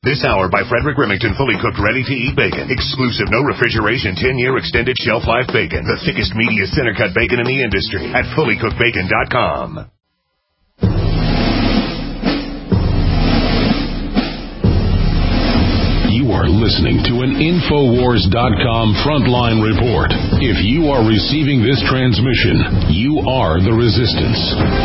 This hour by Frederick Remington, fully cooked, ready-to-eat bacon. Exclusive, no refrigeration, 10-year extended shelf life bacon. The thickest, meatiest, center-cut bacon in the industry at fullycookedbacon.com. You are listening to an Infowars.com frontline report. If you are receiving this transmission, you are the resistance.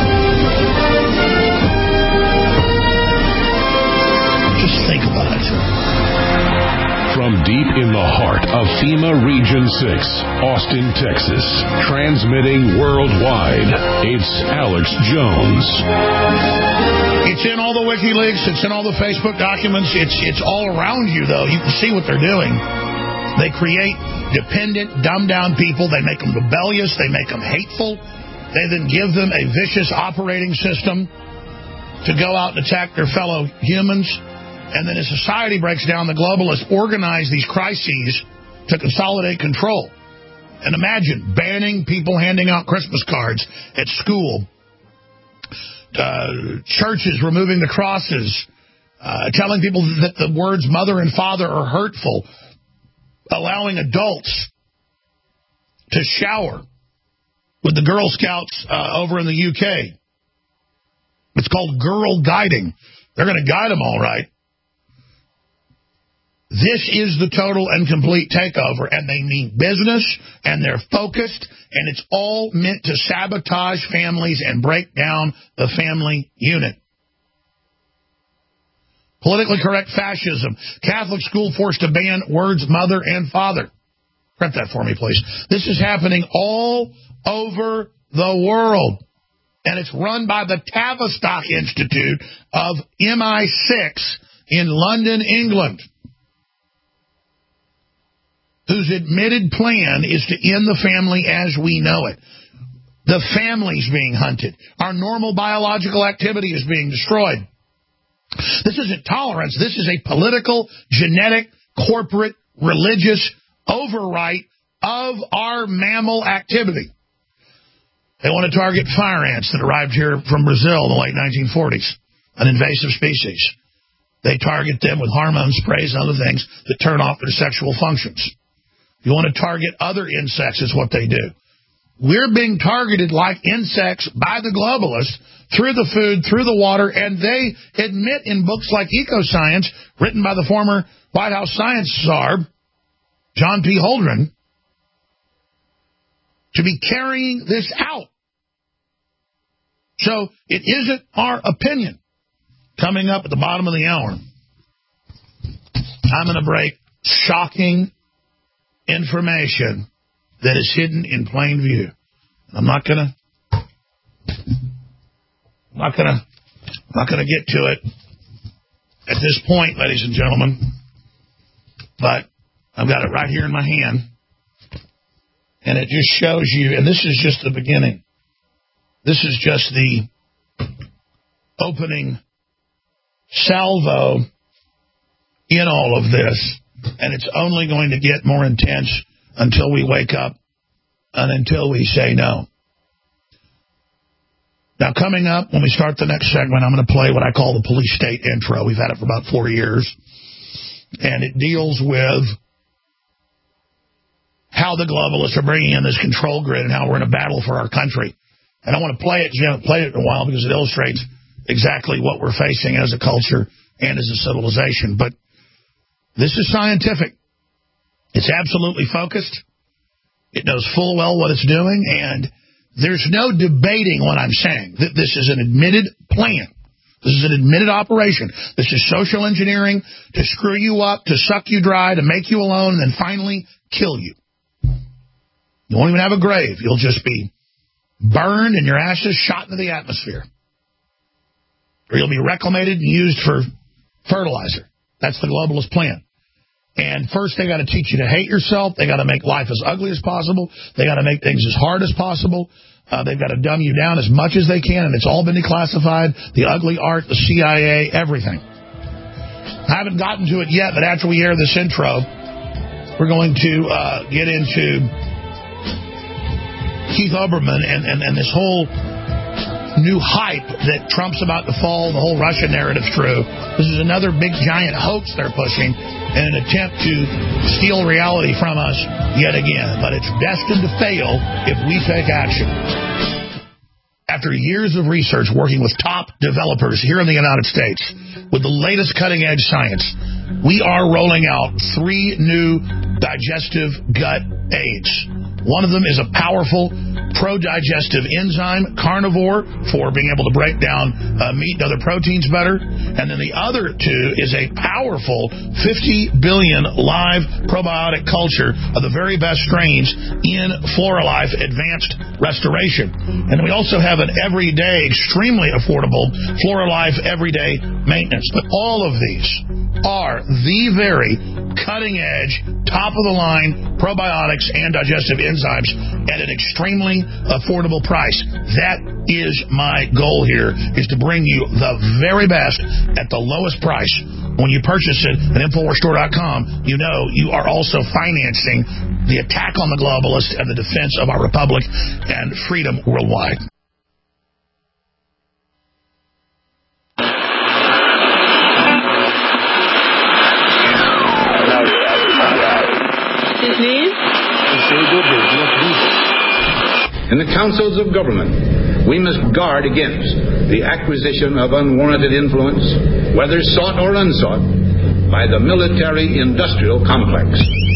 Just think about it. From deep in the heart of FEMA Region 6, Austin, Texas, transmitting worldwide, it's Alex Jones. It's in all the WikiLeaks. It's in all the Facebook documents. It's all around you, though. You can see what they're doing. They create dependent, dumbed-down people. They make them rebellious. They make them hateful. They then give them a vicious operating system to go out and attack their fellow humans. And then as society breaks down, the globalists organize these crises to consolidate control. And imagine banning people handing out Christmas cards at school, churches removing the crosses, telling people that the words mother and father are hurtful, allowing adults to shower with the Girl Scouts over in the UK. It's called girl guiding. They're going to guide them all right. This is the total and complete takeover, and they mean business, and they're focused, and it's all meant to sabotage families and break down the family unit. Politically correct fascism. Catholic school forced to ban words mother and father. Print that for me, please. This is happening all over the world, and it's run by the Tavistock Institute of MI6 in London, England, whose admitted plan is to end the family as we know it. The family's being hunted. Our normal biological activity is being destroyed. This isn't tolerance. This is a political, genetic, corporate, religious overwrite of our mammal activity. They want to target fire ants that arrived here from Brazil in the late 1940s, an invasive species. They target them with hormone sprays and other things that turn off their sexual functions. You want to target other insects is what they do. We're being targeted like insects by the globalists through the food, through the water, and they admit in books like Ecoscience, written by the former White House science czar, John P. Holdren, to be carrying this out. So it isn't our opinion. Coming up at the bottom of the hour, I'm going to break shocking information that is hidden in plain view. I'm not gonna get to it at this point, ladies and gentlemen, but I've got it right here in my hand, and it just shows you, and this is just the beginning. This is just the opening salvo in all of this. And it's only going to get more intense until we wake up and until we say no. Now, coming up, when we start the next segment, I'm going to play what I call the police state intro. We've had it for about 4 years. And it deals with how the globalists are bringing in this control grid and how we're in a battle for our country. And I want to play it. You haven't played it in a while because it illustrates exactly what we're facing as a culture and as a civilization. But this is scientific. It's absolutely focused. It knows full well what it's doing, and there's no debating what I'm saying. This is an admitted plan. This is an admitted operation. This is social engineering to screw you up, to suck you dry, to make you alone, and then finally kill you. You won't even have a grave. You'll just be burned and your ashes shot into the atmosphere. Or you'll be reclamated and used for fertilizer. That's the globalist plan. And first, they got to teach you to hate yourself. They got to make life as ugly as possible. They got to make things as hard as possible. They've got to dumb you down as much as they can, and it's all been declassified. The ugly art, the CIA, everything. I haven't gotten to it yet, but after we air this intro, we're going to get into Keith Olbermann and this whole new hype that Trump's about to fall, the whole Russia narrative's true. This is another big, giant hoax they're pushing in an attempt to steal reality from us yet again. But it's destined to fail if we take action. After years of research working with top developers here in the United States with the latest cutting-edge science, we are rolling out 3 new digestive gut aids. One of them is a powerful pro-digestive enzyme, carnivore, for being able to break down meat and other proteins better. And then the other 2 is a powerful 50 billion live probiotic culture of the very best strains in Floralife Advanced Restoration. And then we also have an everyday, extremely affordable Floralife Everyday Maintenance. But all of these are the very cutting-edge, top-of-the-line probiotics and digestive enzymes at an extremely affordable price. That is my goal here, is to bring you the very best at the lowest price. When you purchase it at InfoWarsStore.com, you know you are also financing the attack on the globalists and the defense of our republic and freedom worldwide. In the councils of government, we must guard against the acquisition of unwarranted influence, whether sought or unsought, by the military-industrial complex.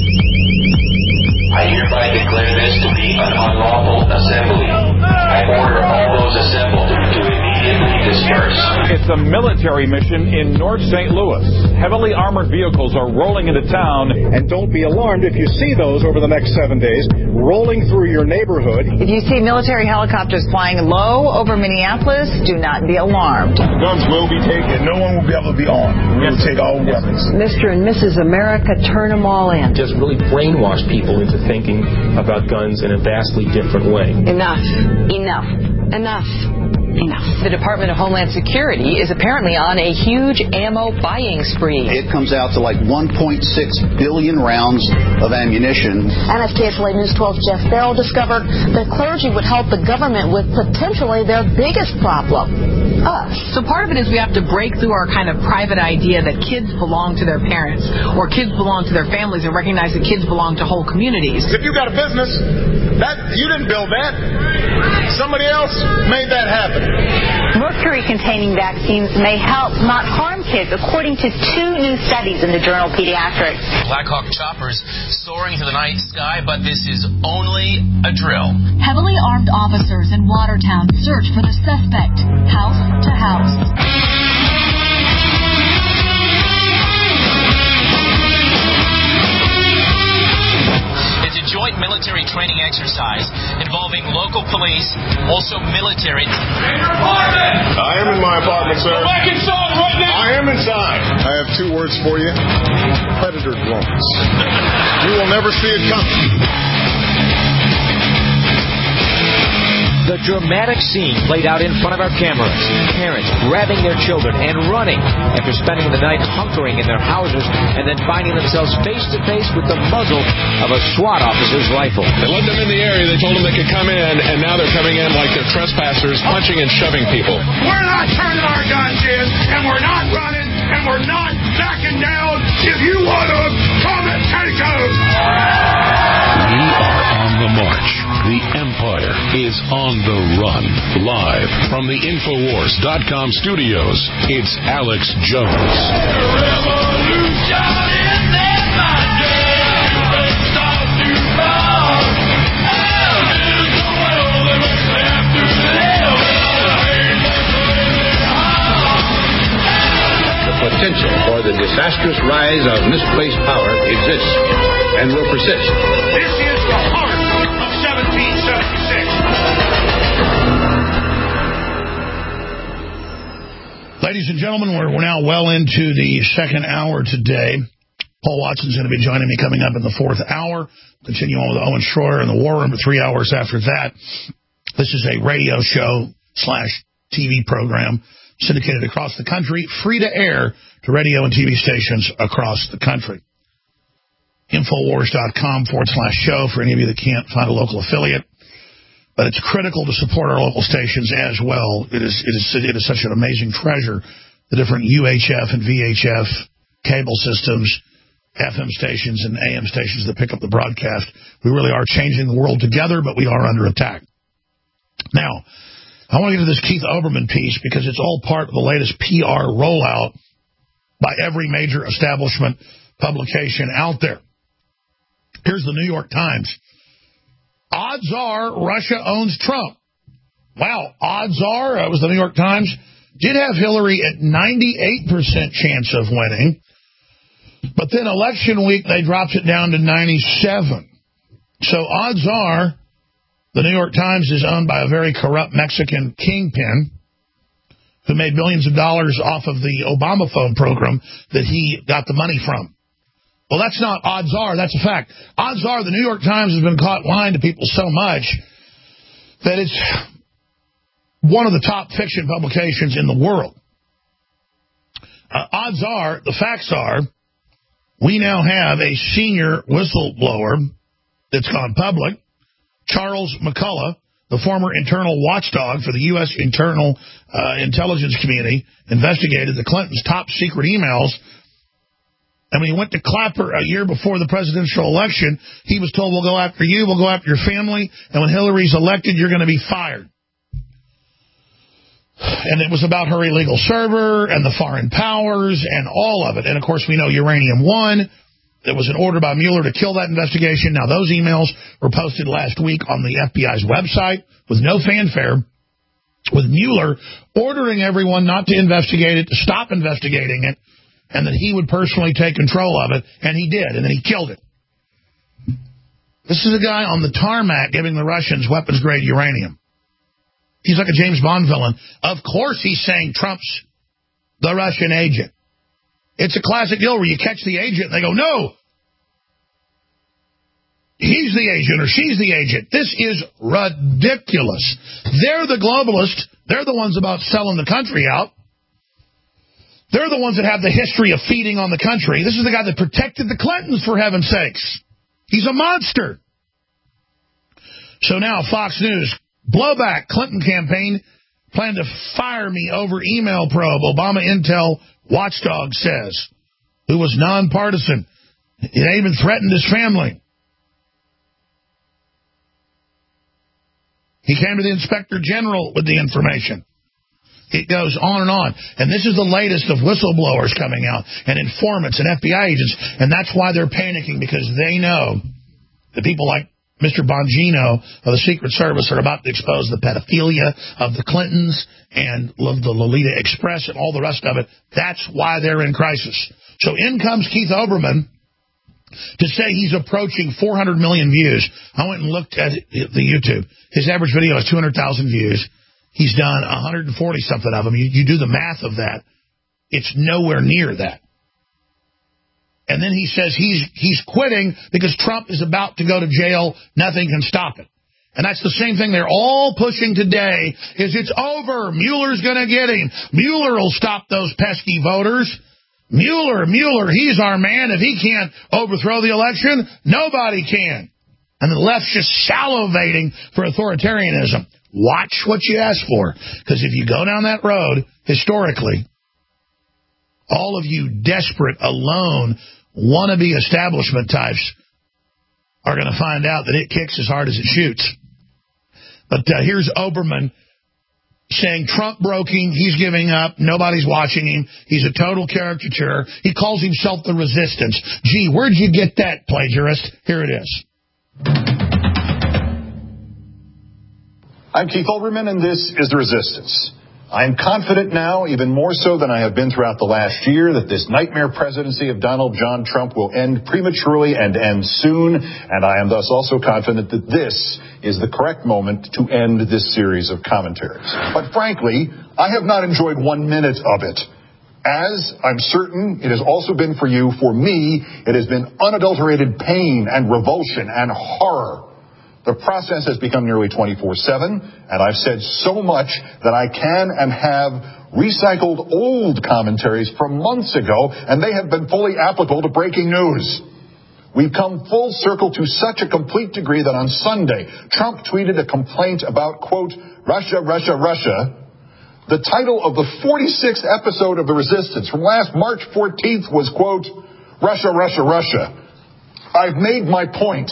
I hereby declare this to be an unlawful assembly. I order all those assembled to immediately disperse. It's a military mission in North St. Louis. Heavily armored vehicles are rolling into town. And don't be alarmed if you see those over the next 7 days rolling through your neighborhood. If you see military helicopters flying low over Minneapolis, do not be alarmed. Guns will be taken. No one will be able to be armed. We will take all weapons. Mr. and Mrs. America, turn them all in. Just really brainwash people into thinking about guns in a vastly different way. Enough. Enough. Enough. Enough. The Department of Homeland Security is apparently on a huge ammo buying spree. It comes out to like 1.6 billion rounds of ammunition. NSKHLA News 12 Jeff Farrell discovered that clergy would help the government with potentially their biggest problem, us. So part of it is we have to break through our kind of private idea that kids belong to their parents or kids belong to their families and recognize that kids belong to whole communities. If you got a business, you didn't build that. Somebody else made that happen. Mercury-containing vaccines may help, not harm kids, according to 2 new studies in the journal Pediatrics. Black Hawk choppers soaring through the night sky, but this is only a drill. Heavily armed officers in Watertown search for the suspect, house to house. Joint military training exercise involving local police, also military. I am in my apartment, sir. Go back inside right now. I am inside. I have 2 words for you. Predator drones. You will never see it coming. The dramatic scene played out in front of our cameras. Parents grabbing their children and running after spending the night hunkering in their houses and then finding themselves face to face with the muzzle of a SWAT officer's rifle. They let them in the area. They told them they could come in, and now they're coming in like they're trespassers, punching and shoving people. We're not turning our guns in, and we're not running, and we're not backing down. If you want to come and take us. We are on the march. The Empire is on the run. Live from the Infowars.com studios, it's Alex Jones. The potential for the disastrous rise of misplaced power exists and will persist. This is the heart of 1776. Ladies and gentlemen, we're now well into the second hour today. Paul Watson's going to be joining me coming up in the 4th hour. Continue on with Owen Schroyer in the War Room for 3 hours after that. This is a radio show / TV program syndicated across the country, free to air to radio and TV stations across the country. Infowars.com /show for any of you that can't find a local affiliate. But it's critical to support our local stations as well. It is such an amazing treasure. The different UHF and VHF cable systems, FM stations and AM stations that pick up the broadcast. We really are changing the world together, but we are under attack. Now, I want to get to this Keith Olbermann piece because it's all part of the latest PR rollout by every major establishment publication out there. Here's the New York Times. Odds are Russia owns Trump. Wow, odds are, it was the New York Times, did have Hillary at 98% chance of winning. But then election week, they dropped it down to 97. So odds are the New York Times is owned by a very corrupt Mexican kingpin who made billions of dollars off of the Obama phone program that he got the money from. Well, that's not odds are. That's a fact. Odds are the New York Times has been caught lying to people so much that it's one of the top fiction publications in the world. Odds are, the facts are, we now have a senior whistleblower that's gone public, Charles McCullough, the former internal watchdog for the U.S. internal intelligence community, investigated the Clintons' top secret emails. And when he went to Clapper a year before the presidential election, he was told, we'll go after you, we'll go after your family, and when Hillary's elected, you're going to be fired. And it was about her illegal server and the foreign powers and all of it. And, of course, we know Uranium One. There was an order by Mueller to kill that investigation. Now, those emails were posted last week on the FBI's website with no fanfare, with Mueller ordering everyone not to investigate it, to stop investigating it, and that he would personally take control of it, and he did, and then he killed it. This is a guy on the tarmac giving the Russians weapons-grade uranium. He's like a James Bond villain. Of course he's saying Trump's the Russian agent. It's a classic deal where you catch the agent and they go, no, he's the agent or she's the agent. This is ridiculous. They're the globalists. They're the ones about selling the country out. They're the ones that have the history of feeding on the country. This is the guy that protected the Clintons, for heaven's sakes. He's a monster. So now Fox News, blowback, Clinton campaign planned to fire me over email probe, Obama Intel watchdog says, who was nonpartisan. It even threatened his family. He came to the Inspector General with the information. It goes on and on. And this is the latest of whistleblowers coming out and informants and FBI agents. And that's why they're panicking, because they know that people like Mr. Bongino of the Secret Service are about to expose the pedophilia of the Clintons and the Lolita Express and all the rest of it. That's why they're in crisis. So in comes Keith Olbermann to say he's approaching 400 million views. I went and looked at the YouTube. His average video is 200,000 views. He's done 140-something of them. You do the math of that. It's nowhere near that. And then he says he's quitting because Trump is about to go to jail. Nothing can stop it. And that's the same thing they're all pushing today, is it's over. Mueller's going to get him. Mueller will stop those pesky voters. Mueller, he's our man. If he can't overthrow the election, nobody can. And the left's just salivating for authoritarianism. Watch what you ask for, because if you go down that road, historically, all of you desperate, alone, wannabe establishment types are going to find out that it kicks as hard as it shoots. But here's Olbermann saying Trump broke him, he's giving up, nobody's watching him, he's a total caricature. He calls himself the resistance. Gee, where'd you get that, plagiarist? Here it is. I'm Keith Olbermann, and this is The Resistance. I am confident now, even more so than I have been throughout the last year, that this nightmare presidency of Donald John Trump will end prematurely and end soon, and I am thus also confident that this is the correct moment to end this series of commentaries. But frankly, I have not enjoyed 1 minute of it. As I'm certain it has also been for you, for me, it has been unadulterated pain and revulsion and horror. The process has become nearly 24/7, and I've said so much that I can and have recycled old commentaries from months ago, and they have been fully applicable to breaking news. We've come full circle to such a complete degree that on Sunday, Trump tweeted a complaint about, quote, Russia, Russia, Russia. The title of the 46th episode of The Resistance from last March 14th was, quote, Russia, Russia, Russia. I've made my point.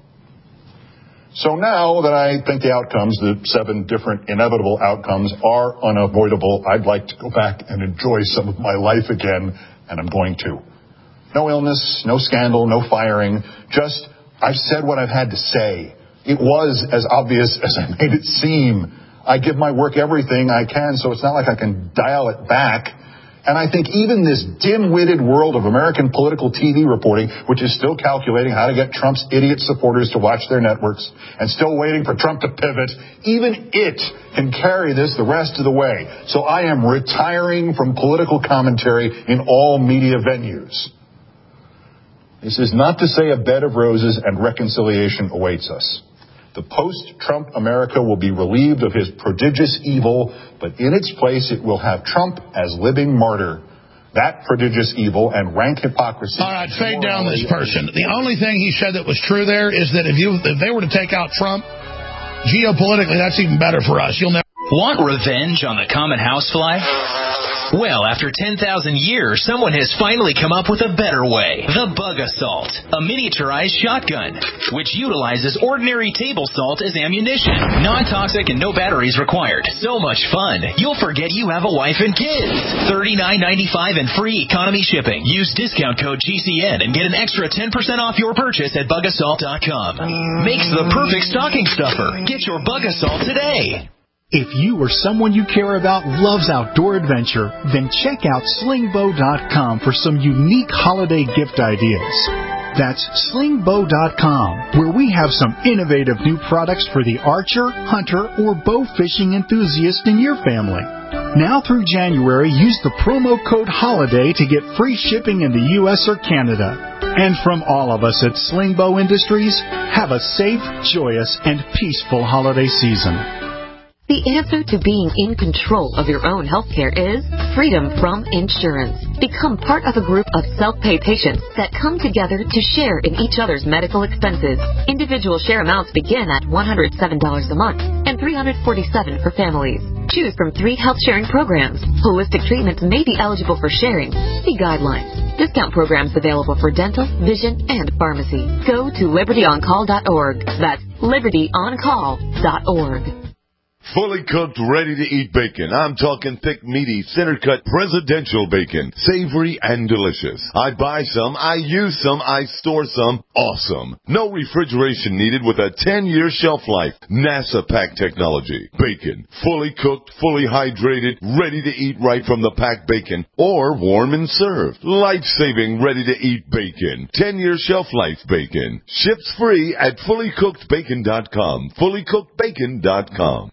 So now that I think the outcomes, the 7 different inevitable outcomes, are unavoidable, I'd like to go back and enjoy some of my life again, and I'm going to. No illness, no scandal, no firing, just I've said what I've had to say. It was as obvious as I made it seem. I give my work everything I can, so it's not like I can dial it back. And I think even this dim-witted world of American political TV reporting, which is still calculating how to get Trump's idiot supporters to watch their networks and still waiting for Trump to pivot, even it can carry this the rest of the way. So I am retiring from political commentary in all media venues. This is not to say a bed of roses and reconciliation awaits us. The post-Trump America will be relieved of his prodigious evil, but in its place it will have Trump as living martyr. That prodigious evil and rank hypocrisy. All right, fade down this person. The only thing he said that was true there is that if they were to take out Trump, geopolitically, that's even better for us. You'll never want revenge on the common housefly? Well, after 10,000 years, someone has finally come up with a better way. The Bug Assault, a miniaturized shotgun, which utilizes ordinary table salt as ammunition. Non-toxic and no batteries required. So much fun, you'll forget you have a wife and kids. $39.95 and free economy shipping. Use discount code GCN and get an extra 10% off your purchase at bugassault.com. Makes the perfect stocking stuffer. Get your Bug Assault today. If you or someone you care about loves outdoor adventure, then check out slingbow.com for some unique holiday gift ideas. That's slingbow.com, where we have some innovative new products for the archer, hunter, or bow fishing enthusiast in your family. Now through January, use the promo code HOLIDAY to get free shipping in the U.S. or Canada. And from all of us at Slingbow Industries, have a safe, joyous, and peaceful holiday season. The answer to being in control of your own healthcare is freedom from insurance. Become part of a group of self-pay patients that come together to share in each other's medical expenses. Individual share amounts begin at $107 a month and $347 for families. Choose from 3 health-sharing programs. Holistic treatments may be eligible for sharing. See guidelines. Discount programs available for dental, vision, and pharmacy. Go to libertyoncall.org. That's libertyoncall.org. Fully cooked, ready-to-eat bacon. I'm talking thick, meaty, center-cut, presidential bacon. Savory and delicious. I buy some, I use some, I store some. Awesome. No refrigeration needed with a 10-year shelf life. NASA pack technology. Bacon. Fully cooked, fully hydrated, ready to eat right from the packed bacon. Or warm and served. Life-saving, ready-to-eat bacon. 10-year shelf life bacon. Ships free at fullycookedbacon.com. Fullycookedbacon.com.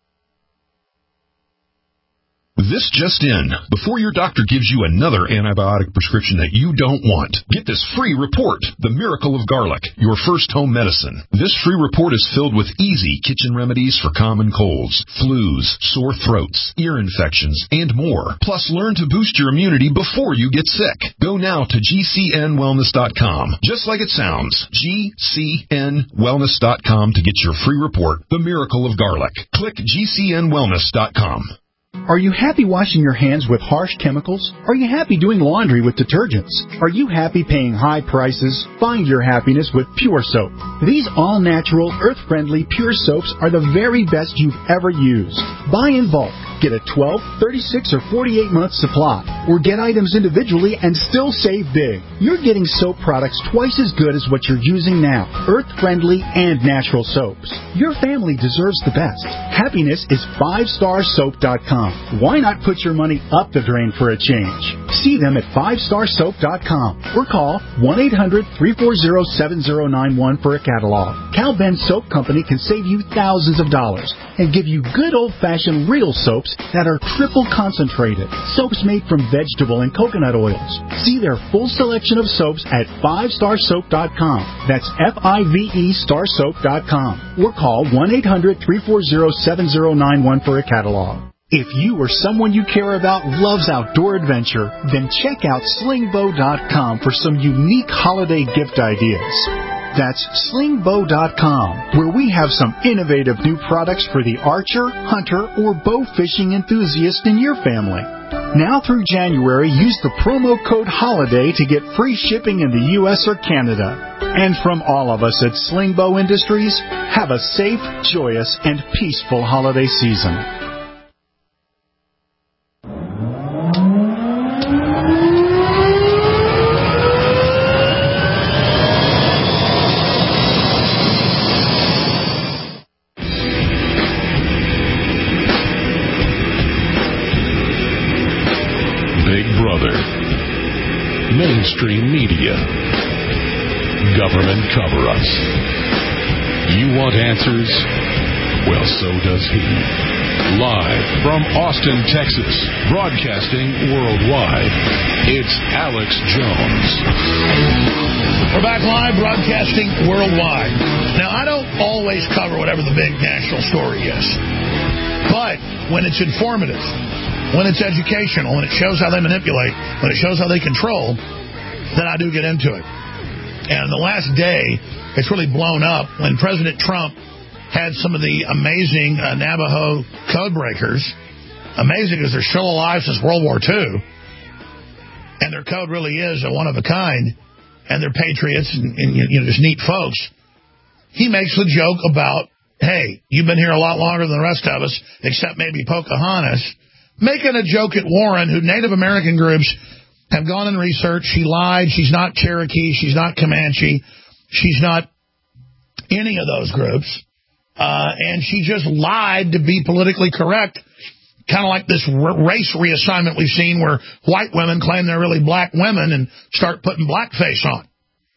This just in. Before your doctor gives you another antibiotic prescription that you don't want, get this free report, The Miracle of Garlic, your first home medicine. This free report is filled with easy kitchen remedies for common colds, flus, sore throats, ear infections, and more. Plus, learn to boost your immunity before you get sick. Go now to GCNwellness.com. Just like it sounds, GCNwellness.com to get your free report, The Miracle of Garlic. Click GCNwellness.com. Are you happy washing your hands with harsh chemicals? Are you happy doing laundry with detergents? Are you happy paying high prices? Find your happiness with Pure Soap. These all-natural, earth-friendly Pure Soaps are the very best you've ever used. Buy in bulk. Get a 12, 36, or 48-month supply. Or get items individually and still save big. You're getting soap products twice as good as what you're using now. Earth-friendly and natural soaps. Your family deserves the best. Happiness is 5starsoap.com. Why not put your money up the drain for a change? See them at 5starsoap.com or call 1-800-340-7091 for a catalog. Cal Ben Soap Company can save you thousands of dollars and give you good old-fashioned real soaps that are triple concentrated. Soaps made from vegetable and coconut oils. See their full selection of soaps at 5starsoap.com. That's F-I-V-E starsoap.com or call 1-800-340-7091 for a catalog. If you or someone you care about loves outdoor adventure, then check out slingbow.com for some unique holiday gift ideas. That's slingbow.com, where we have some innovative new products for the archer, hunter, or bow fishing enthusiast in your family. Now through January, use the promo code HOLIDAY to get free shipping in the U.S. or Canada. And from all of us at Slingbow Industries, have a safe, joyous, and peaceful holiday season. Mainstream media, government cover-ups. You want answers? Well, so does he. Live from Austin, Texas, broadcasting worldwide, it's Alex Jones. We're back live, broadcasting worldwide. Now, I don't always cover whatever the big national story is, but when it's informative, when it's educational, when it shows how they manipulate, when it shows how they control, then I do get into it. And the last day, it's really blown up when President Trump had some of the amazing Navajo code breakers. Amazing because they're still alive since World War II. And their code really is a one of a kind. And they're patriots and just neat folks. He makes the joke about, hey, you've been here a lot longer than the rest of us, except maybe Pocahontas. Making a joke at Warren, who Native American groups have gone and researched. She lied. She's not Cherokee. She's not Comanche. She's not any of those groups. And she just lied to be politically correct, kind of like this race reassignment we've seen where white women claim they're really black women and start putting blackface on.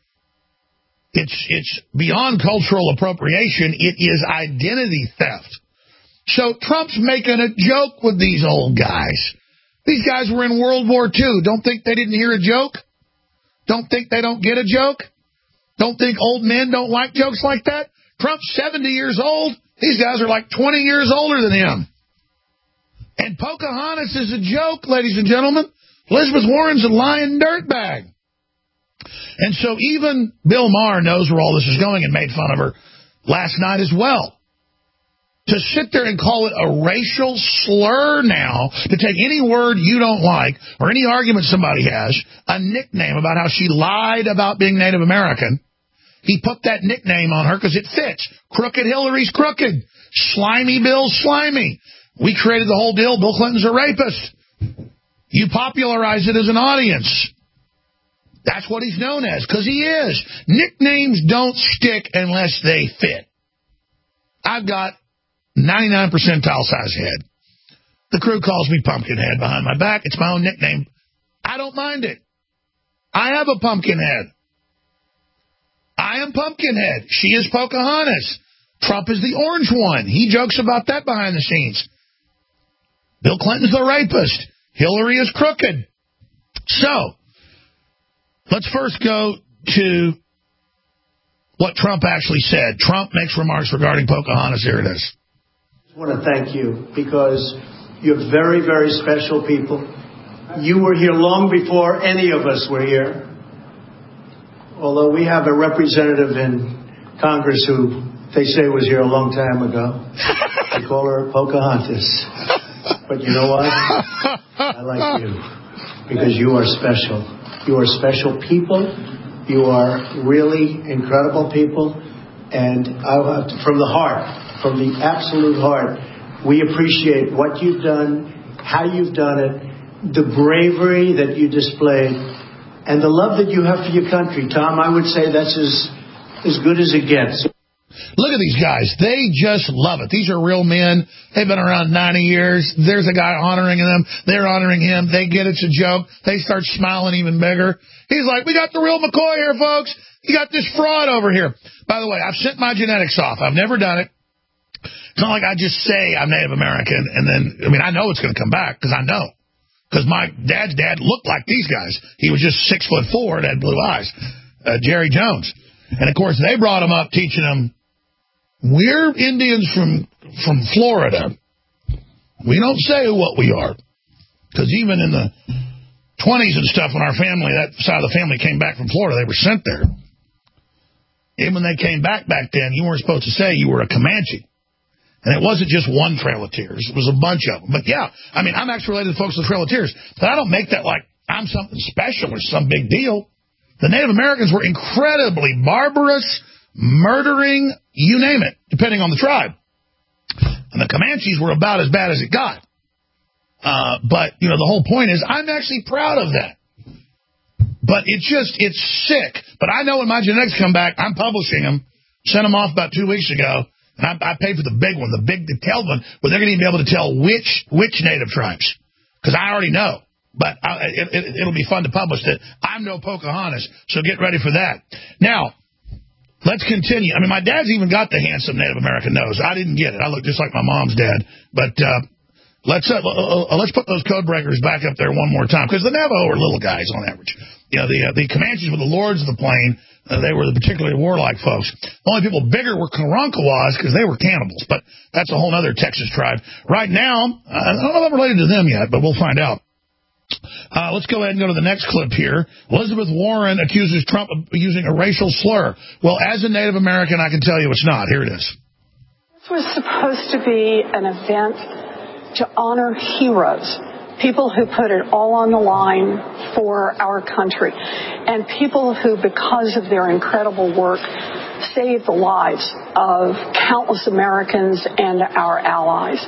It's beyond cultural appropriation. It is identity theft. So Trump's making a joke with these old guys. These guys were in World War II. Don't think they didn't hear a joke? Don't think they don't get a joke? Don't think old men don't like jokes like that? Trump's 70 years old. These guys are like 20 years older than him. And Pocahontas is a joke, ladies and gentlemen. Elizabeth Warren's a lying dirtbag. And so even Bill Maher knows where all this is going and made fun of her last night as well. To sit there and call it a racial slur now, to take any word you don't like or any argument somebody has, a nickname about how she lied about being Native American, he put that nickname on her because it fits. Crooked Hillary's crooked. Slimy Bill's slimy. We created the whole deal. Bill Clinton's a rapist. You popularize it as an audience. That's what he's known as, because he is. Nicknames don't stick unless they fit. I've got 99 percentile size head. The crew calls me Pumpkinhead behind my back. It's my own nickname. I don't mind it. I have a pumpkin head. I am Pumpkinhead. She is Pocahontas. Trump is the orange one. He jokes about that behind the scenes. Bill Clinton's the rapist. Hillary is crooked. So, let's first go to what Trump actually said. Trump makes remarks regarding Pocahontas. Here it is. I want to thank you because you're very, very special people. You were here long before any of us were here. Although we have a representative in Congress who they say was here a long time ago. They call her Pocahontas. But you know what? I like you because you are special. You are special people. You are really incredible people. And from the heart, from the absolute heart, we appreciate what you've done, how you've done it, the bravery that you displayed, and the love that you have for your country. Tom, I would say that's as good as it gets. Look at these guys. They just love it. These are real men. They've been around 90 years. There's a guy honoring them. They're honoring him. They get it's a joke. They start smiling even bigger. He's like, we got the real McCoy here, folks. You got this fraud over here. By the way, I've sent my genetics off. I've never done it. It's not like I just say I'm Native American and then, I know it's going to come back because I know. Because my dad's dad looked like these guys. He was just 6'4" and had blue eyes. Jerry Jones. And, of course, they brought him up teaching him, we're Indians from Florida. We don't say what we are. Because even in the 20s and stuff, when our family, that side of the family came back from Florida, they were sent there. Even when they came back then, you weren't supposed to say you were a Comanche. And it wasn't just one Trail of Tears. It was a bunch of them. But yeah, I mean, I'm actually related to folks with the Trail of Tears. But I don't make that like I'm something special or some big deal. The Native Americans were incredibly barbarous, murdering, you name it, depending on the tribe. And the Comanches were about as bad as it got. But, you know, the whole point is I'm actually proud of that. But it's sick. But I know when my genetics come back, I'm publishing them. Sent them off about 2 weeks ago. And I paid for the big one, the big detailed one, where they're going to be able to tell which Native tribes. Because I already know. But it'll be fun to publish that. I'm no Pocahontas, so get ready for that. Now, let's continue. I mean, my dad's even got the handsome Native American nose. I didn't get it. I look just like my mom's dad. But let's put those code breakers back up there one more time, because the Navajo are little guys on average. You know, the Comanches were the lords of the plain. They were the particularly warlike folks. The only people bigger were Karankawas because they were cannibals, but that's a whole other Texas tribe. Right now, I don't know if I'm related to them yet, but we'll find out. Let's go ahead and go to the next clip here. Elizabeth Warren accuses Trump of using a racial slur. Well, as a Native American, I can tell you it's not. Here it is. This was supposed to be an event to honor heroes. People who put it all on the line for our country, and people who, because of their incredible work, saved the lives of countless Americans and our allies.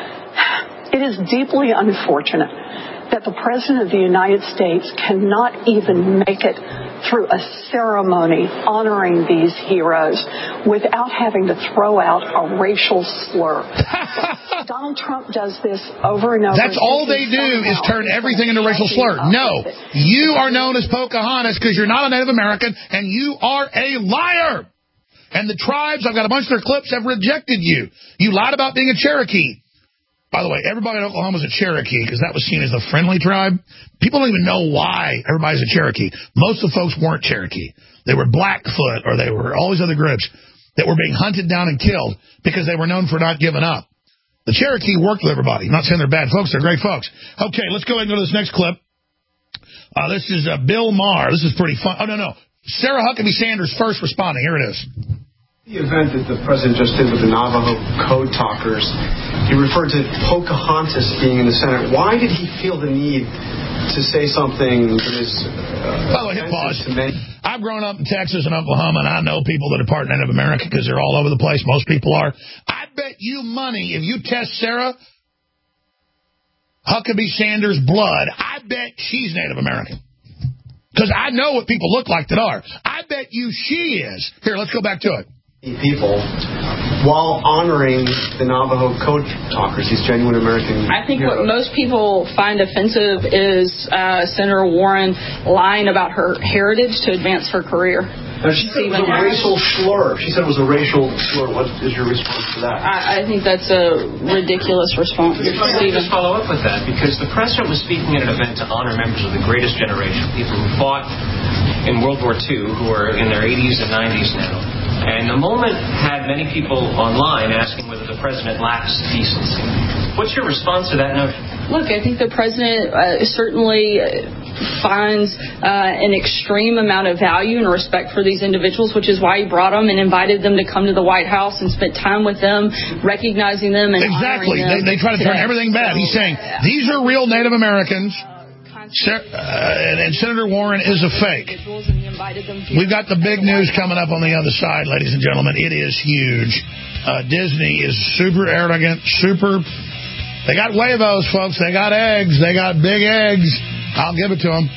It is deeply unfortunate that the President of the United States cannot even make it through a ceremony honoring these heroes without having to throw out a racial slur. Donald Trump does this over and over. That's all they do is turn everything into racial slur. No, you are known as Pocahontas because you're not a Native American, and you are a liar. And the tribes, I've got a bunch of their clips, have rejected you. You lied about being a Cherokee. By the way, everybody in Oklahoma is a Cherokee because that was seen as the friendly tribe. People don't even know why everybody's a Cherokee. Most of the folks weren't Cherokee. They were Blackfoot, or they were all these other groups that were being hunted down and killed because they were known for not giving up. The Cherokee worked with everybody. I'm not saying they're bad folks. They're great folks. Okay, let's go ahead and go to this next clip. This is Bill Maher. This is pretty fun. Oh, no. Sarah Huckabee Sanders first responding. Here it is. The event that the president just did with the Navajo code talkers, he referred to Pocahontas being in the Senate. Why did he feel the need to say something that is by the way, hit pause. I've grown up in Texas and Oklahoma, and I know people that are part Native American because they're all over the place. Most people are. I bet you money, if you test Sarah Huckabee Sanders' blood, I bet she's Native American. Because I know what people look like that are. I bet you she is. Here, let's go back to it. People while honoring the Navajo code talkers, these genuine American I think heroes. What most people find offensive is Senator Warren lying about her heritage to advance her career. Now, she said it was a racial slur. She said it was a racial slur. What is your response to that? I think that's a ridiculous response. If I could just follow up with that, because the president was speaking at an event to honor members of the greatest generation, people who fought in World War II, who are in their 80s and 90s now. And the moment had many people online asking whether the president lacks decency. What's your response to that notion? Look, I think the president certainly finds an extreme amount of value and respect for these individuals, which is why he brought them and invited them to come to the White House and spent time with them, recognizing them and exactly. Honoring them. They try to turn everything bad. He's saying these are real Native Americans. And Senator Warren is a fake. We've got the big news coming up on the other side, ladies and gentlemen. It is huge. Disney is super arrogant, They got huevos, folks. They got eggs. They got big eggs. I'll give it to them.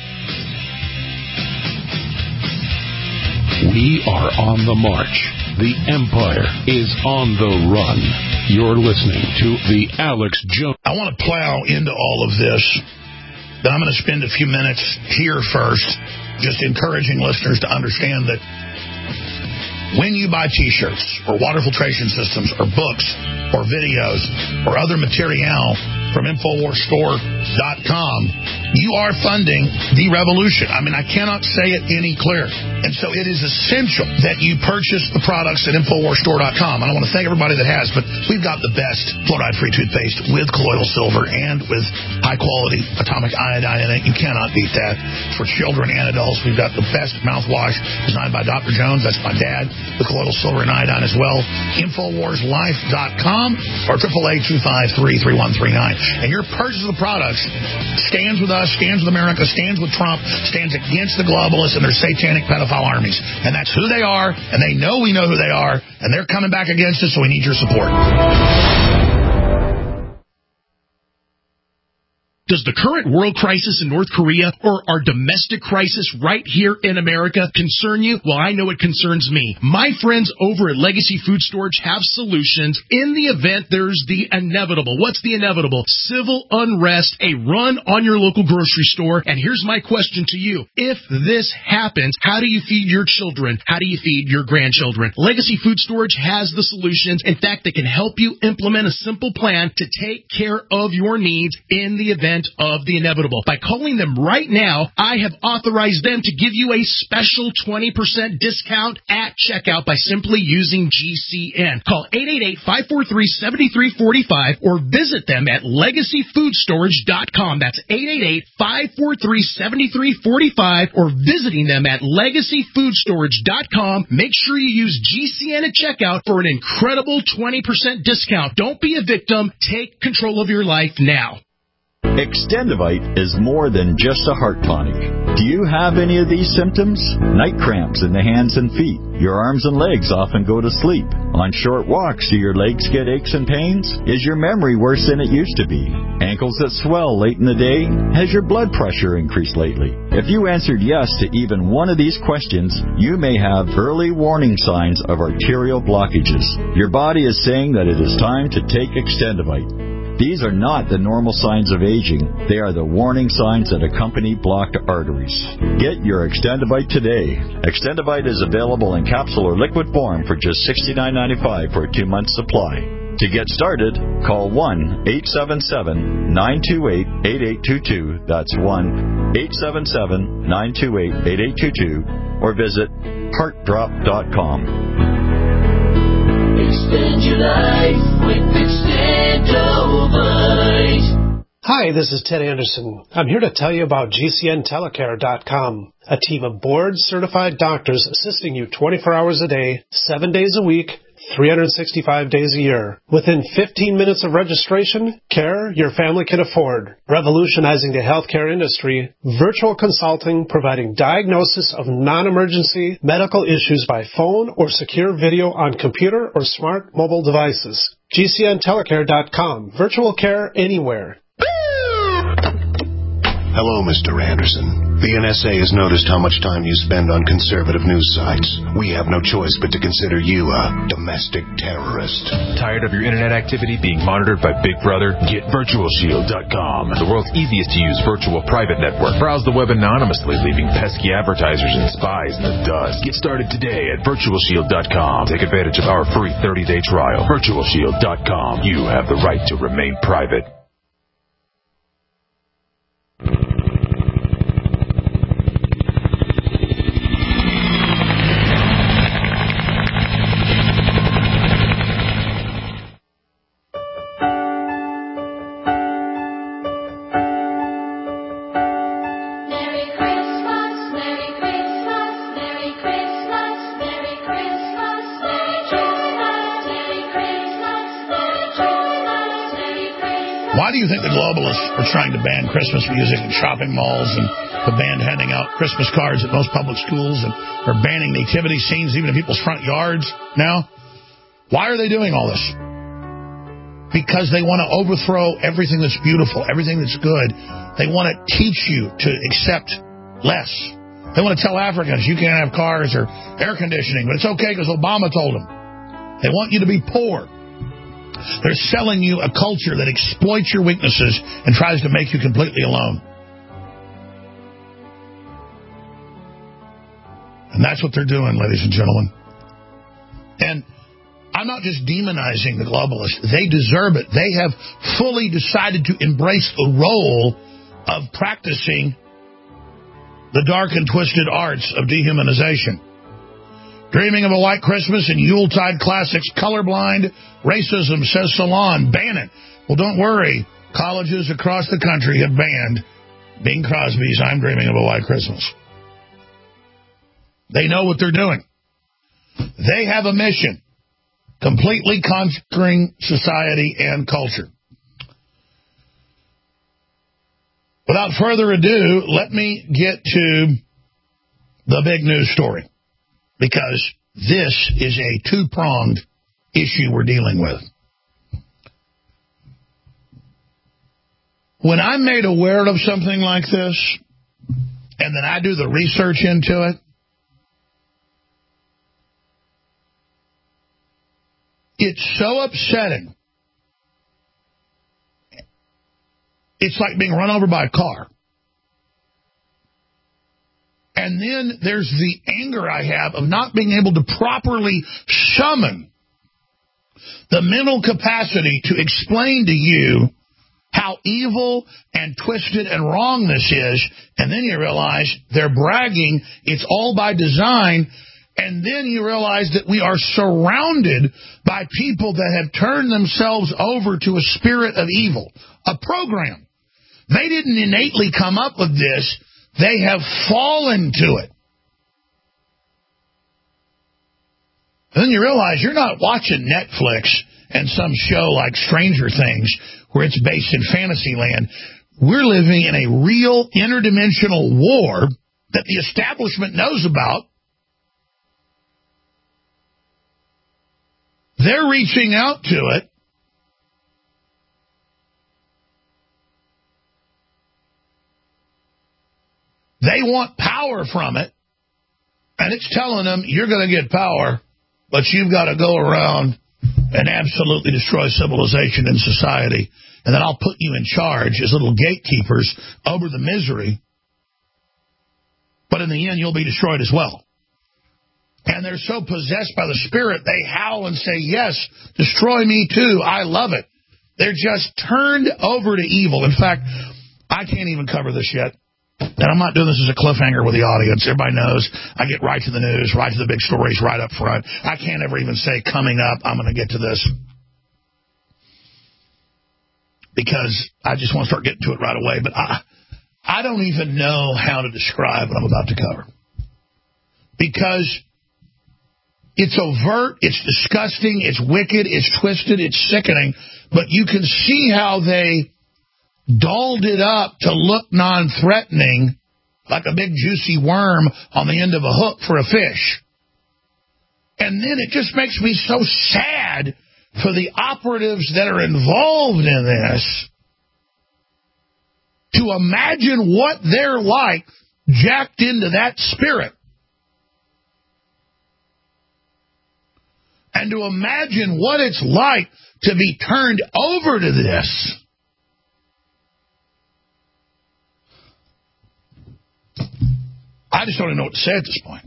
We are on the march. The empire is on the run. You're listening to The Alex Jones. I want to plow into all of this. But I'm going to spend a few minutes here first just encouraging listeners to understand that when you buy T-shirts or water filtration systems or books or videos or other material from InfoWarsStore.com, you are funding the revolution. I mean, I cannot say it any clearer. And so it is essential that you purchase the products at InfoWarsStore.com. I don't want to thank everybody that has, but we've got the best fluoride-free toothpaste with colloidal silver and with high-quality atomic iodine in it. You cannot beat that. For children and adults, we've got the best mouthwash designed by Dr. Jones. That's my dad, with colloidal silver and iodine as well. InfoWarsLife.com or 888-253-3139. And your purchase of the products stands with us, stands with America, stands with Trump, stands against the globalists and their satanic pedophile armies. And that's who they are, and they know we know who they are, and they're coming back against us, so we need your support. Does the current world crisis in North Korea or our domestic crisis right here in America concern you? Well, I know it concerns me. My friends over at Legacy Food Storage have solutions in the event there's the inevitable. What's the inevitable? Civil unrest, a run on your local grocery store. And here's my question to you. If this happens, how do you feed your children? How do you feed your grandchildren? Legacy Food Storage has the solutions. In fact, they can help you implement a simple plan to take care of your needs in the event of the inevitable. By calling them right now, I have authorized them to give you a special 20% discount at checkout by simply using GCN. Call 888-543-7345 or visit them at LegacyFoodStorage.com. That's 888-543-7345 or visiting them at LegacyFoodStorage.com. Make sure you use GCN at checkout for an incredible 20% discount. Don't be a victim. Take control of your life now. Extendivite is more than just a heart tonic. Do you have any of these symptoms? Night cramps in the hands and feet. Your arms and legs often go to sleep. On short walks, do your legs get aches and pains? Is your memory worse than it used to be? Ankles that swell late in the day? Has your blood pressure increased lately? If you answered yes to even one of these questions, you may have early warning signs of arterial blockages. Your body is saying that it is time to take Extendivite. These are not the normal signs of aging. They are the warning signs that accompany blocked arteries. Get your Extendivite today. Extendivite is available in capsule or liquid form for just $69.95 for a 2-month supply. To get started, call 1-877-928-8822. That's 1-877-928-8822. Or visit heartdrop.com. Extend your life with Extendovite. Hi, this is Ted Anderson. I'm here to tell you about GCNtelecare.com, a team of board-certified doctors assisting you 24 hours a day, 7 days a week, 365 days a year. Within 15 minutes of registration, care your family can afford. Revolutionizing the healthcare industry, virtual consulting providing diagnosis of non-emergency medical issues by phone or secure video on computer or smart mobile devices. GCNtelecare.com. Virtual care anywhere. Hello, Mr. Anderson. The NSA has noticed how much time you spend on conservative news sites. We have no choice but to consider you a domestic terrorist. Tired of your internet activity being monitored by Big Brother? Get VirtualShield.com, the world's easiest to use virtual private network. Browse the web anonymously, leaving pesky advertisers and spies in the dust. Get started today at VirtualShield.com. Take advantage of our free 30-day trial. VirtualShield.com. You have the right to remain private. Why do you think the globalists are trying to ban Christmas music in shopping malls and have banned handing out Christmas cards at most public schools and are banning nativity scenes even in people's front yards now? Why are they doing all this? Because they want to overthrow everything that's beautiful, everything that's good. They want to teach you to accept less. They want to tell Africans you can't have cars or air conditioning, but it's okay because Obama told them. They want you to be poor. They're selling you a culture that exploits your weaknesses and tries to make you completely alone. And that's what they're doing, ladies and gentlemen. And I'm not just demonizing the globalists. They deserve it. They have fully decided to embrace the role of practicing the dark and twisted arts of dehumanization. Dreaming of a white Christmas and Yuletide classics, colorblind racism, says Salon. Ban it. Well, don't worry. Colleges across the country have banned Bing Crosby's I'm Dreaming of a White Christmas. They know what they're doing. They have a mission. Completely conquering society and culture. Without further ado, let me get to the big news story, because this is a two-pronged issue we're dealing with. When I'm made aware of something like this, and then I do the research into it, it's so upsetting. It's like being run over by a car. And then there's the anger I have of not being able to properly summon the mental capacity to explain to you how evil and twisted and wrong this is. And then you realize they're bragging. It's all by design. And then you realize that we are surrounded by people that have turned themselves over to a spirit of evil, a program. They didn't innately come up with this. They have fallen to it. And then you realize you're not watching Netflix and some show like Stranger Things where it's based in fantasy land. We're living in a real interdimensional war that the establishment knows about. They're reaching out to it. They want power from it. And it's telling them, you're going to get power, but you've got to go around and absolutely destroy civilization and society. And then I'll put you in charge as little gatekeepers over the misery. But in the end, you'll be destroyed as well. And they're so possessed by the Spirit, they howl and say, yes, destroy me too. I love it. They're just turned over to evil. In fact, I can't even cover this yet. And I'm not doing this as a cliffhanger with the audience. Everybody knows I get right to the news, right to the big stories, right up front. I can't ever even say, coming up, I'm going to get to this. Because I just want to start getting to it right away. But I don't even know how to describe what I'm about to cover. Because it's overt, it's disgusting, it's wicked, it's twisted, it's sickening. But you can see how they dolled it up to look non-threatening, like a big juicy worm on the end of a hook for a fish. And then it just makes me so sad for the operatives that are involved in this to imagine what they're like jacked into that spirit. And to imagine what it's like to be turned over to this. I just don't even know what to say at this point.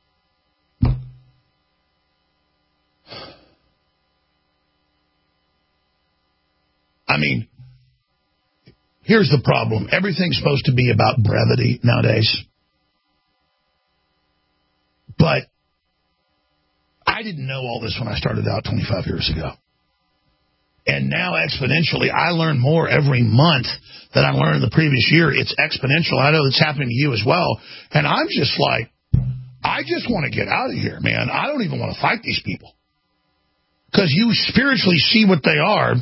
I mean, here's the problem. Everything's supposed to be about brevity nowadays. But I didn't know all this when I started out 25 years ago. And now exponentially, I learn more every month than I learned the previous year. It's exponential. I know it's happening to you as well. And I'm just like, I just want to get out of here, man. I don't even want to fight these people. Because you spiritually see what they are.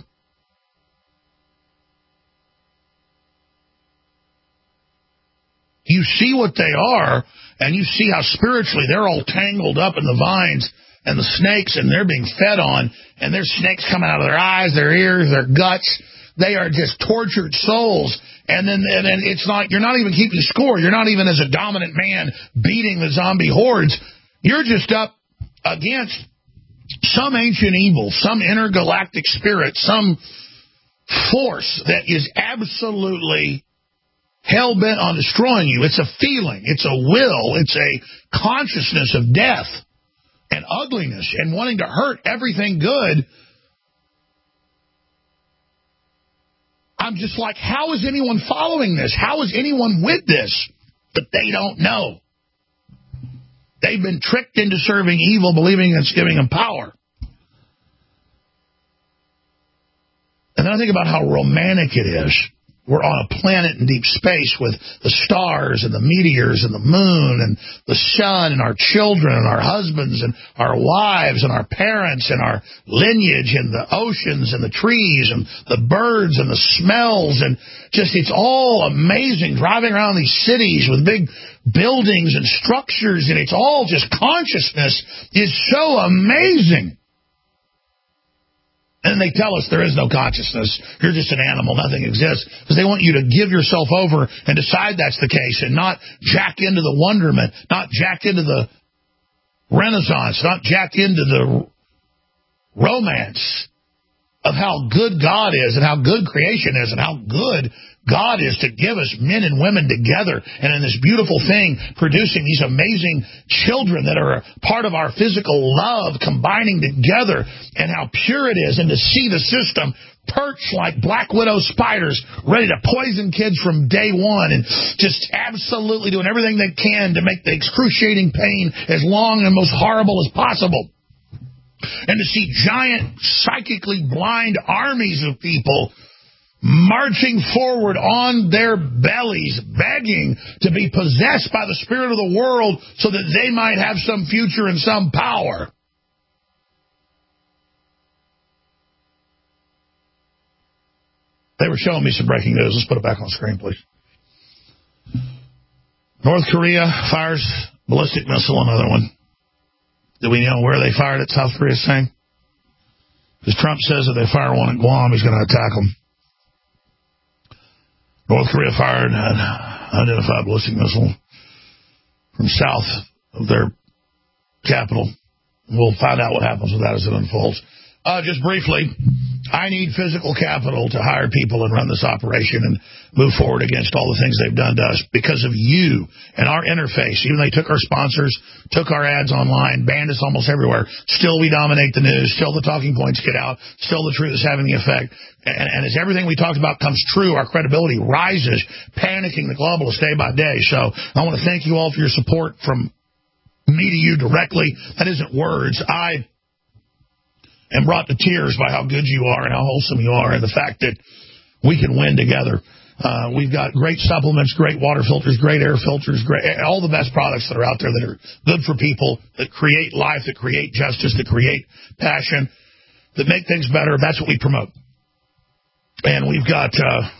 You see what they are, and you see how spiritually they're all tangled up in the vines and the snakes, and they're being fed on, and there's snakes coming out of their eyes, their ears, their guts. They are just tortured souls. And then it's not, you're not even keeping score. You're not even as a dominant man beating the zombie hordes. You're just up against some ancient evil, some intergalactic spirit, some force that is absolutely hell-bent on destroying you. It's a feeling. It's a will. It's a consciousness of death and ugliness and wanting to hurt everything good. I'm just like, how is anyone following this? How is anyone with this? But they don't know. They've been tricked into serving evil, believing it's giving them power. And then I think about how romantic it is. We're on a planet in deep space with the stars and the meteors and the moon and the sun and our children and our husbands and our wives and our parents and our lineage and the oceans and the trees and the birds and the smells and just it's all amazing driving around these cities with big buildings and structures and it's all just consciousness is so amazing. And they tell us there is no consciousness. You're just an animal. Nothing exists. Because they want you to give yourself over and decide that's the case and not jack into the wonderment, not jack into the Renaissance, not jack into the romance of how good God is and how good creation is and how good God is to give us men and women together and in this beautiful thing producing these amazing children that are a part of our physical love combining together and how pure it is and to see the system perch like black widow spiders ready to poison kids from day one and just absolutely doing everything they can to make the excruciating pain as long and most horrible as possible. And to see giant psychically blind armies of people marching forward on their bellies, begging to be possessed by the spirit of the world so that they might have some future and some power. They were showing me some breaking news. Let's put it back on screen, please. North Korea fires ballistic missile, another one. Do we know where they fired it, South Korea is saying? Because Trump says if they fire one at Guam, he's going to attack them. North Korea fired an unidentified ballistic missile from south of their capital. We'll find out what happens with that as it unfolds. Just briefly, I need physical capital to hire people and run this operation and move forward against all the things they've done to us because of you and our interface. Even they took our sponsors, took our ads online, banned us almost everywhere. Still we dominate the news. Still the talking points get out. Still the truth is having the effect. And as everything we talked about comes true, our credibility rises, panicking the globalists day by day. So I want to thank you all for your support from me to you directly. That isn't words. I am brought to tears by how good you are and how wholesome you are and the fact that we can win together. We've got great supplements, great water filters, great air filters, all the best products that are out there that are good for people, that create life, that create justice, that create passion, that make things better. That's what we promote. And we've got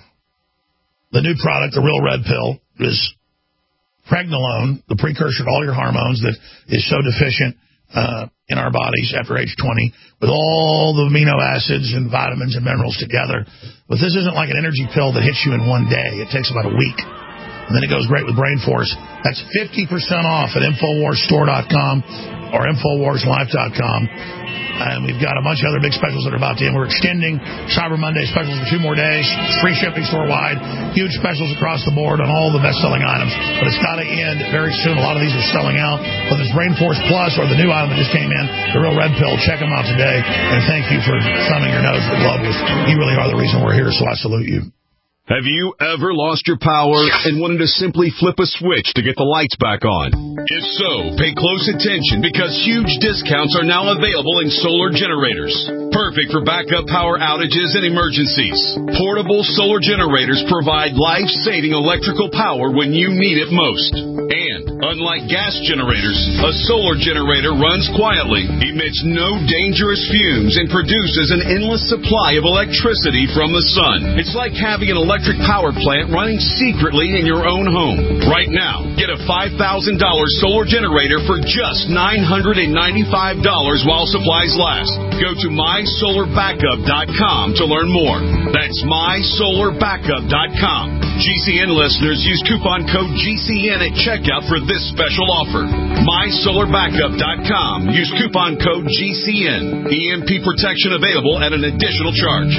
the new product, the Real Red Pill, is pregnenolone, the precursor to all your hormones that is so deficient in our bodies after age 20, with all the amino acids and vitamins and minerals together. But this isn't like an energy pill that hits you in one day. It takes about a week. And then it goes great with Brain Force. That's 50% off at InfoWarsStore.com or InfoWarsLife.com. And we've got a bunch of other big specials that are about to end. We're extending Cyber Monday specials for 2 more days. Free shipping store-wide. Huge specials across the board on all the best-selling items. But it's got to end very soon. A lot of these are selling out. Whether it's Brain Force Plus or the new item that just came in, the Real Red Pill, check them out today. And thank you for thumbing your nose at the globalists. You really are the reason we're here, so I salute you. Have you ever lost your power and wanted to simply flip a switch to get the lights back on? If so, pay close attention because huge discounts are now available in solar generators. Perfect for backup power outages and emergencies. Portable solar generators provide life-saving electrical power when you need it most. And, unlike gas generators, a solar generator runs quietly, emits no dangerous fumes, and produces an endless supply of electricity from the sun. It's like having an electric power plant running secretly in your own home. Right now, get a $5,000 solar generator for just $995 while supplies last. Go to mysolarbackup.com to learn more. That's mysolarbackup.com. GCN listeners use coupon code GCN at checkout for this special offer. mysolarbackup.com. Use coupon code GCN. EMP protection available at an additional charge.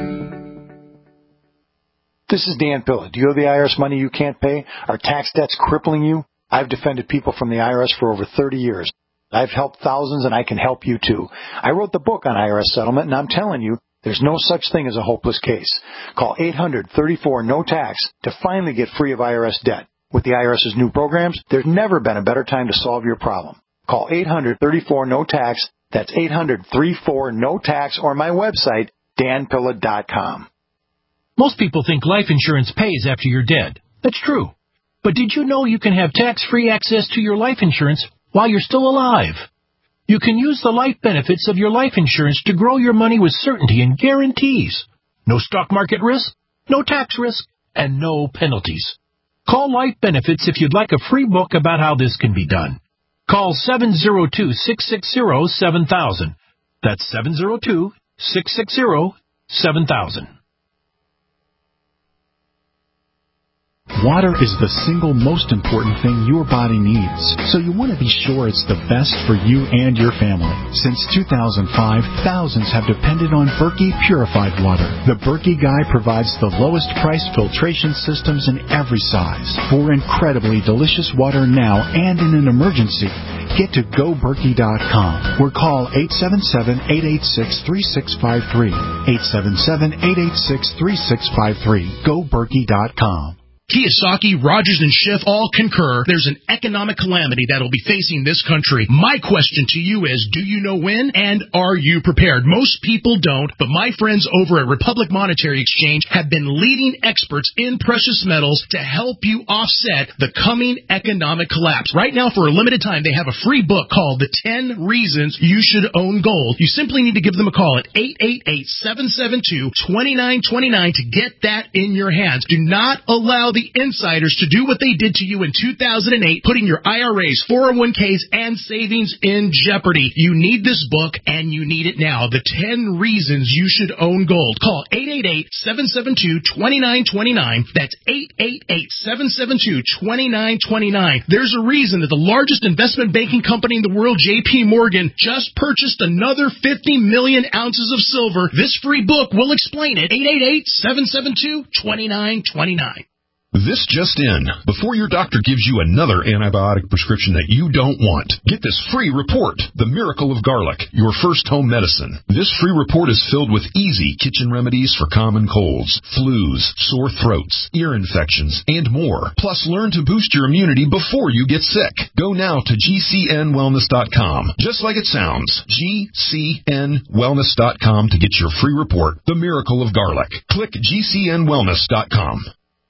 This is Dan Pilla. Do you owe the IRS money you can't pay? Are tax debts crippling you? I've defended people from the IRS for over 30 years. I've helped thousands, and I can help you too. I wrote the book on IRS settlement, and I'm telling you, There's no such thing as a hopeless case. Call 800-34-NO-TAX to finally get free of IRS debt. With the IRS's new programs, there's never been a better time to solve your problem. Call 800-34-NO-TAX. That's 800-34-NO-TAX, or my website, danpilla.com. Most people think life insurance pays after you're dead. That's true. But did you know you can have tax-free access to your life insurance while you're still alive? You can use the life benefits of your life insurance to grow your money with certainty and guarantees. No stock market risk, no tax risk, and no penalties. Call Life Benefits if you'd like a free book about how this can be done. Call 702-660-7000. That's 702-660-7000. Water is the single most important thing your body needs, so you want to be sure it's the best for you and your family. Since 2005, thousands have depended on Berkey purified water. The Berkey Guy provides the lowest price filtration systems in every size. For incredibly delicious water now and in an emergency, get to GoBerkey.com or call 877-886-3653. 877-886-3653. GoBerkey.com. Kiyosaki, Rogers, and Schiff all concur there's an economic calamity that'll be facing this country. My question to you is, do you know when, and are you prepared? Most people don't, but my friends over at Republic Monetary Exchange have been leading experts in precious metals to help you offset the coming economic collapse. Right now, for a limited time, they have a free book called The 10 Reasons You Should Own Gold. You simply need to give them a call at 888-772-2929 to get that in your hands. Do not allow the insiders to do what they did to you in 2008, putting your IRAs, 401ks, and savings in jeopardy. You need this book, and you need it now. The 10 Reasons You Should Own Gold. Call 888-772-2929. That's 888-772-2929. There's a reason that the largest investment banking company in the world, J.P. Morgan, just purchased another 50 million ounces of silver. This free book will explain it. 888-772-2929. This just in. Before your doctor gives you another antibiotic prescription that you don't want, get this free report, The Miracle of Garlic, your first home medicine. This free report is filled with easy kitchen remedies for common colds, flus, sore throats, ear infections, and more. Plus, learn to boost your immunity before you get sick. Go now to GCNwellness.com. Just like it sounds, GCNwellness.com to get your free report, The Miracle of Garlic. Click GCNwellness.com.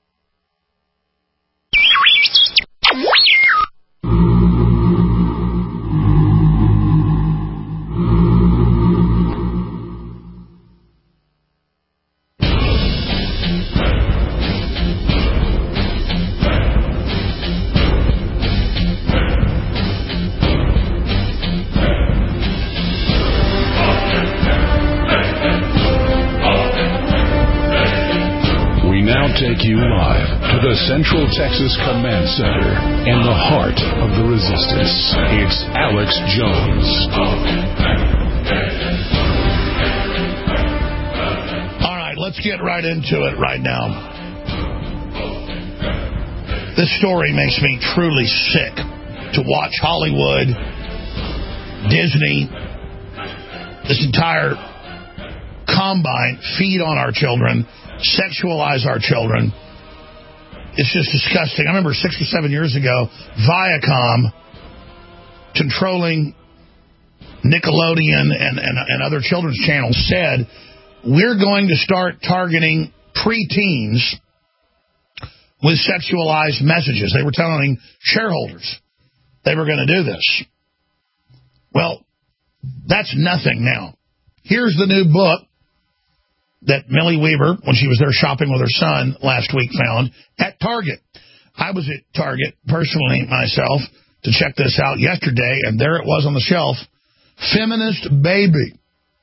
Take you live to the Central Texas Command Center in the heart of the resistance. It's Alex Jones. All right, let's get right into it right now. This story makes me truly sick to watch Hollywood, Disney, this entire combine feed on our children, sexualize our children. It's just disgusting. I remember 6 or 7 years ago, Viacom controlling Nickelodeon and other children's channels said, we're going to start targeting preteens with sexualized messages. They were telling shareholders they were going to do this. Well, that's nothing now. Here's the new book that Millie Weaver, when she was there shopping with her son last week, found at Target. I was at Target personally myself to check this out yesterday, and there it was on the shelf, Feminist Baby.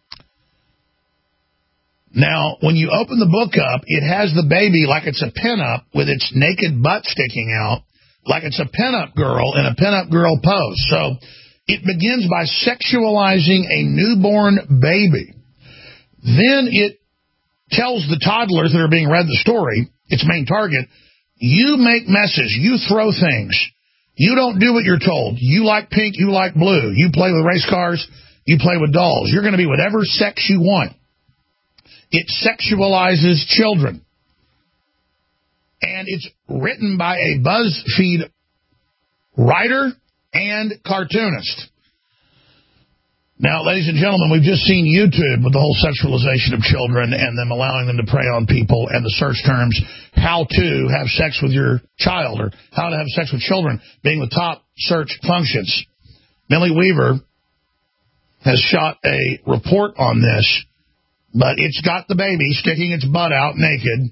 Now, when you open the book up, it has the baby like it's a pinup with its naked butt sticking out, like it's a pinup girl in a pinup girl pose. So it begins by sexualizing a newborn baby. Then it tells the toddlers that are being read the story, its main target, you make messes, you throw things, you don't do what you're told, you like pink, you like blue, you play with race cars, you play with dolls, you're going to be whatever sex you want. It sexualizes children. And it's written by a BuzzFeed writer and cartoonist. Now, ladies and gentlemen, we've just seen YouTube with the whole sexualization of children and them allowing them to prey on people and the search terms, how to have sex with your child or how to have sex with children being the top search functions. Millie Weaver has shot a report on this, but it's got the baby sticking its butt out naked.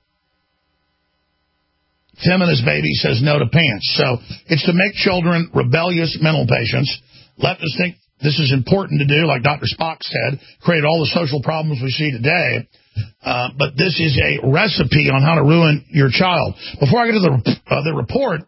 Feminist baby says no to pants. So it's to make children rebellious mental patients. Leftists think this is important to do, like Dr. Spock said, create all the social problems we see today. But this is a recipe on how to ruin your child. Before I get to the report,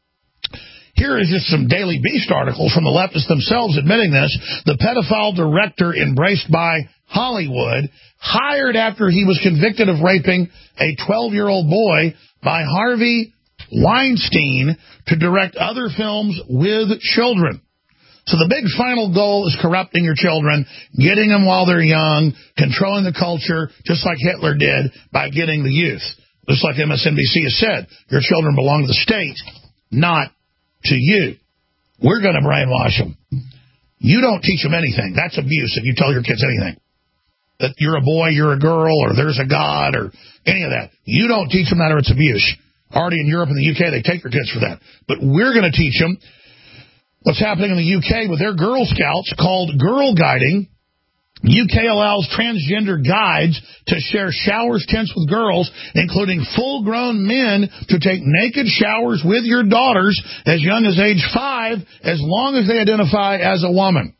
here is just some Daily Beast articles from the leftists themselves admitting this. The pedophile director embraced by Hollywood, hired after he was convicted of raping a 12-year-old boy by Harvey Weinstein to direct other films with children. So the big final goal is corrupting your children, getting them while they're young, controlling the culture, just like Hitler did by getting the youth. Just like MSNBC has said, your children belong to the state, not to you. We're going to brainwash them. You don't teach them anything. That's abuse if you tell your kids anything. That you're a boy, you're a girl, or there's a God, or any of that. You don't teach them that or it's abuse. Already in Europe and the UK, they take their kids for that. But we're going to teach them what's happening in the UK with their Girl Scouts called Girl Guiding. UK allows transgender guides to share showers tents with girls, including full-grown men, to take naked showers with your daughters as young as age 5, as long as they identify as a woman.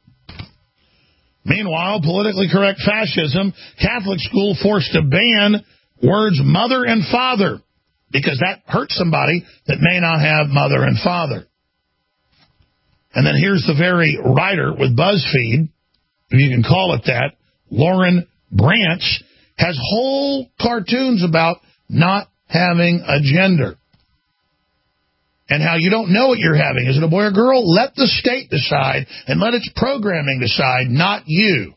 Meanwhile, politically correct fascism, Catholic school forced to ban words mother and father, because that hurts somebody that may not have mother and father. And then here's the very writer with BuzzFeed, if you can call it that, Lauren Branch, has whole cartoons about not having a gender. And how you don't know what you're having. Is it a boy or girl? Let the state decide and let its programming decide, not you.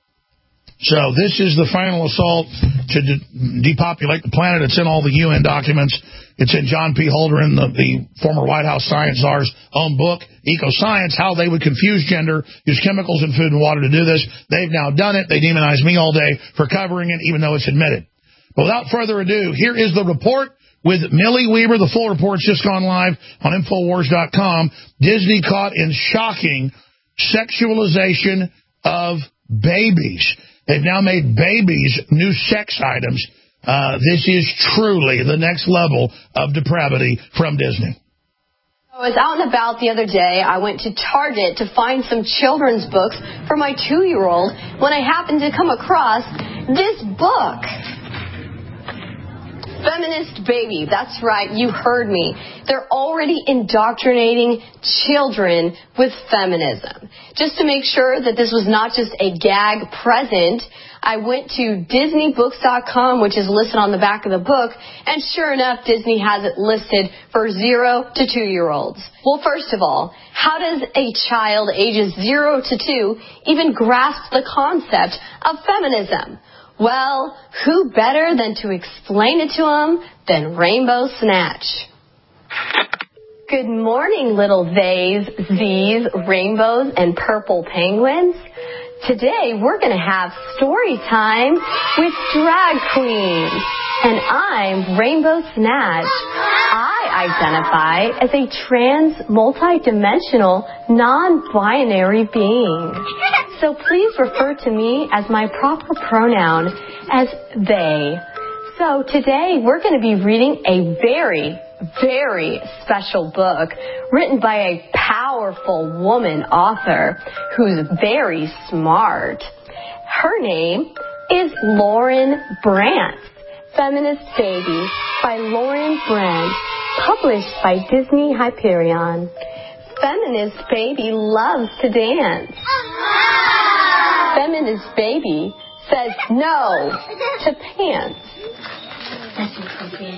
So this is the final assault to depopulate the planet. It's in all the UN documents. It's in John P. Holdren, the former White House science czar's own book, Ecoscience, how they would confuse gender, use chemicals in food and water to do this. They've now done it. They demonize me all day for covering it, even though it's admitted. But without further ado, here is the report with Millie Weaver. The full report's just gone live on Infowars.com. Disney caught in shocking sexualization of babies. They've now made babies new sex items. This is truly the next level of depravity from Disney. I was out and about the other day. I went to Target to find some children's books for my 2-year-old when I happened to come across this book. Feminist Baby. That's right, you heard me. They're already indoctrinating children with feminism. Just to make sure that this was not just a gag present, I went to DisneyBooks.com, which is listed on the back of the book, and sure enough, Disney has it listed for 0 to 2-year-olds. Well, first of all, how does a child ages 0 to 2 even grasp the concept of feminism? Well, who better than to explain it to them than Rainbow Snatch? Good morning, little theys, z's, rainbows, and purple penguins. Today, we're going to have story time with drag queens. And I'm Rainbow Snatch. I identify as a trans, multi-dimensional, non-binary being. So please refer to me as my proper pronoun as they. So today we're going to be reading a very, very special book written by a powerful woman author who's very smart. Her name is Lauren Branch. Feminist Baby by Lauren Branch, published by Disney Hyperion. Feminist Baby loves to dance. Feminist Baby says no to pants. That's inappropriate.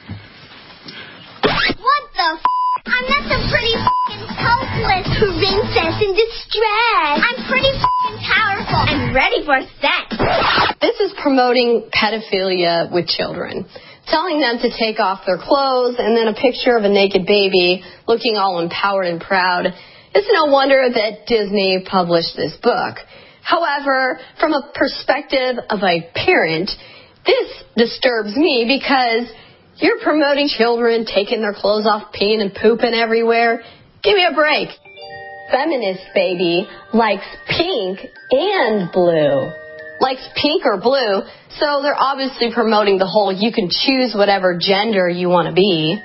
What the f***? I'm not some pretty f***ing helpless princess in distress. I'm pretty f***ing powerful. I'm ready for sex. This is promoting pedophilia with children, telling them to take off their clothes, and then a picture of a naked baby looking all empowered and proud. It's no wonder that Disney published this book. However, from a perspective of a parent, this disturbs me because you're promoting children taking their clothes off, peeing and pooping everywhere. Give me a break. Feminist Baby likes pink and blue. Likes pink or blue, so they're obviously promoting the whole you can choose whatever gender you want to be.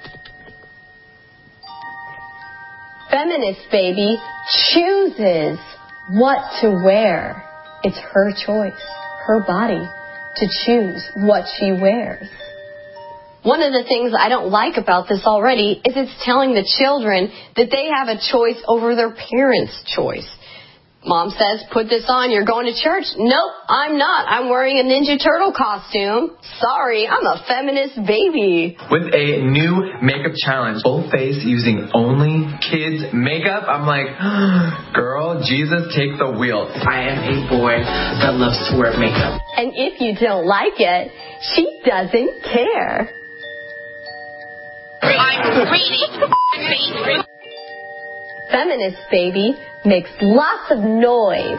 Feminist Baby chooses what to wear. It's her choice, her body, to choose what she wears. One of the things I don't like about this already is it's telling the children that they have a choice over their parents' choice. Mom says, put this on, you're going to church. Nope, I'm not. I'm wearing a Ninja Turtle costume. Sorry, I'm a feminist baby. With a new makeup challenge, full face using only kids makeup, I'm like, girl, Jesus, take the wheel. I am a boy that loves to wear makeup. And if you don't like it, she doesn't care. I'm reading. Feminist Baby makes lots of noise.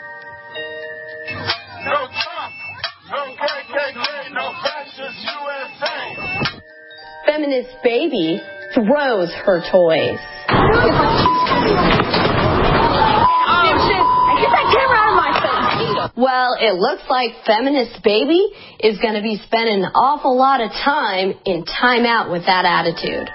No Trump, no KKK, no fascist USA. Feminist Baby throws her toys. Well, it looks like Feminist Baby is going to be spending an awful lot of time in timeout with that attitude.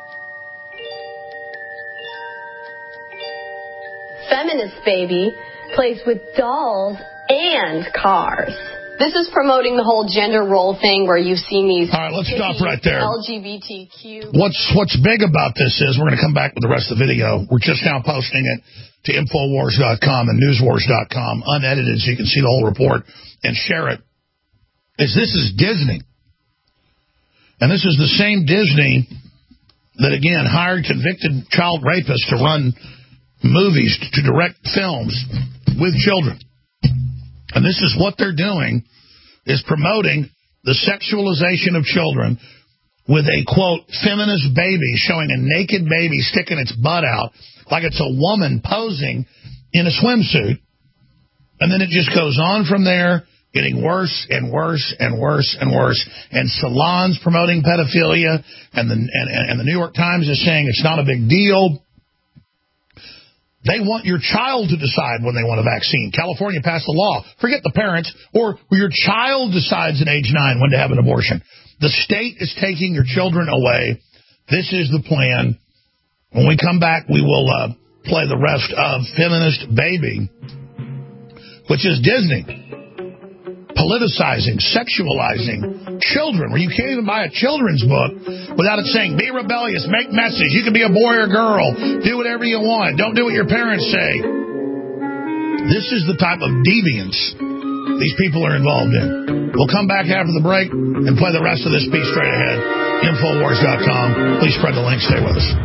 Feminist Baby plays with dolls and cars. This is promoting the whole gender role thing where you've seen these. All right, let's stop right there. LGBTQ. What's big about this is we're going to come back with the rest of the video. We're just now posting it to Infowars.com and Newswars.com, unedited, so you can see the whole report and share it. This is Disney. And this is the same Disney that, again, hired convicted child rapists to run movies, to direct films with children. And this is what they're doing, is promoting the sexualization of children with a, quote, feminist baby, showing a naked baby sticking its butt out like it's a woman posing in a swimsuit. And then it just goes on from there, getting worse and worse and worse and worse. And salons promoting pedophilia, and the New York Times is saying it's not a big deal. They want your child to decide when they want a vaccine. California passed a law. Forget the parents. Or your child decides at age 9 when to have an abortion. The state is taking your children away. This is the plan. When we come back, we will play the rest of Feminist Baby, which is Disney politicizing, sexualizing children, where you can't even buy a children's book without it saying, be rebellious, make messes, you can be a boy or girl, do whatever you want, don't do what your parents say. This is the type of deviance these people are involved in. We'll come back after the break and play the rest of this piece straight ahead. Infowars.com. Please spread the link. Stay with us.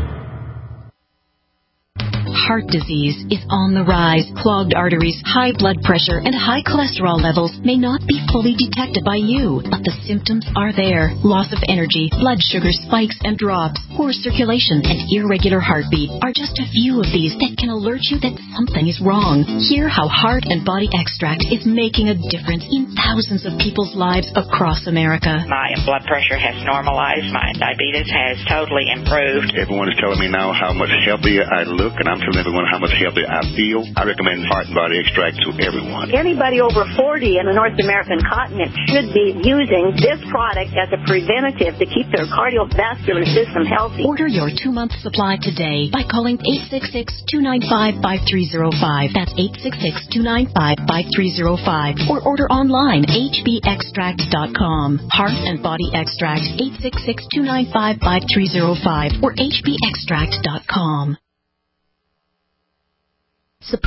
Heart disease is on the rise. Clogged arteries, high blood pressure, and high cholesterol levels may not be fully detected by you, but the symptoms are there. Loss of energy, blood sugar spikes and drops, poor circulation, and irregular heartbeat are just a few of these that can alert you that something is wrong. Hear how Heart and Body Extract is making a difference in thousands of people's lives across America. My blood pressure has normalized. My diabetes has totally improved. Everyone is telling me now how much healthier I look, and I'm telling everyone how much healthier I feel. I recommend Heart and Body Extract to everyone. Anybody over 40 in the North American continent should be using this product as a preventative to keep their cardiovascular system healthy. Order your 2-month supply today by calling 866-295-5305. That's 866-295-5305. Or order online, hbextract.com. Heart and Body Extract, 866-295-5305 or hbextract.com.